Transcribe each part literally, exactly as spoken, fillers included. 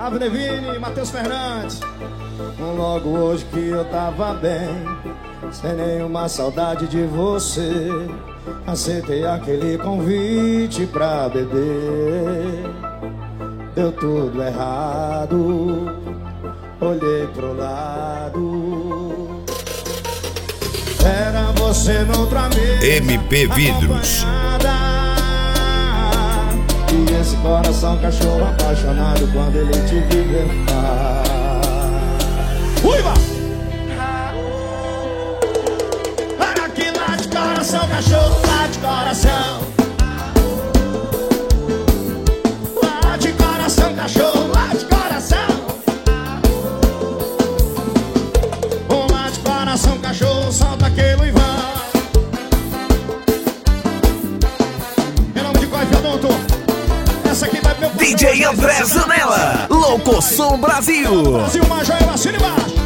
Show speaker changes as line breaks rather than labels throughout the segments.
Flávio Nevini, Matheus Fernandes. Logo hoje que eu tava bem, sem nenhuma saudade de você, aceitei aquele convite pra beber. Deu tudo errado, olhei pro lado, era você noutra mesa,
M P Vidros.
E esse coração cachorro apaixonado quando ele te viver faz. Uiva! Para que late coração, cachorro late coração. Late coração, cachorro late coração. Um late coração, cachorro, solta aquele Ivan. Em nome de Coife Odonto.
D J André Zanella, Locosom Brasil.
Brasil, Major, assina embaixo.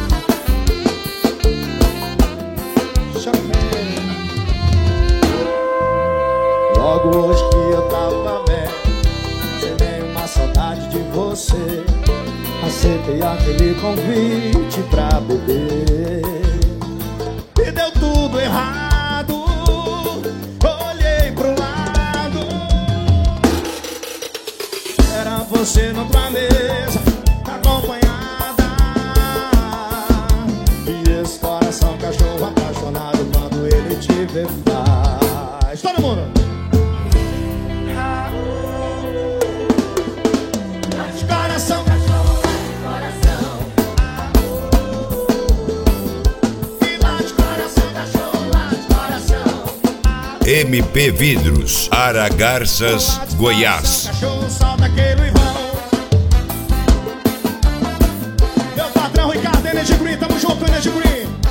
Logo hoje que eu tava bem, sem nenhuma saudade de você, aceitei aquele convite pra beber. E deu tudo errado, olhei pro lado, era você noutra mesa, acompanhada. E esse coração cachorro apaixonado quando ele te vê faz. Todo mundo! Late coração, cachorro, late coração. E late coração, cachorro, late coração.
M P Vidros, Aragarças, Goiás.
Cachorro, solta aquele irmão. Meu patrão Ricardo, Energy Green, tamo junto, Energy Green.